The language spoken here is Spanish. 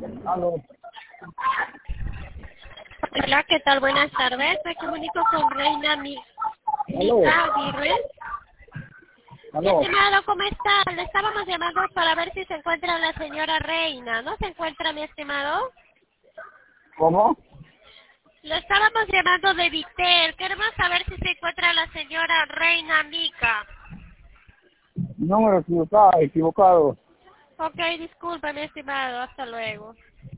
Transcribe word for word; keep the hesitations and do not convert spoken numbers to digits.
Aló. Hola, ¿qué tal? Buenas tardes. Me comunico con Reina Mi Aló. Mica Aguirre. Mi Aló. estimado, ¿cómo está? Le estábamos llamando para ver si se encuentra la señora Reina. ¿No se encuentra, mi estimado? ¿Cómo? Le estábamos llamando de Vitel. Queremos saber si se encuentra la señora Reina Mica. Número equivocado, equivocado. Ok, disculpe, mi estimado. Hasta luego.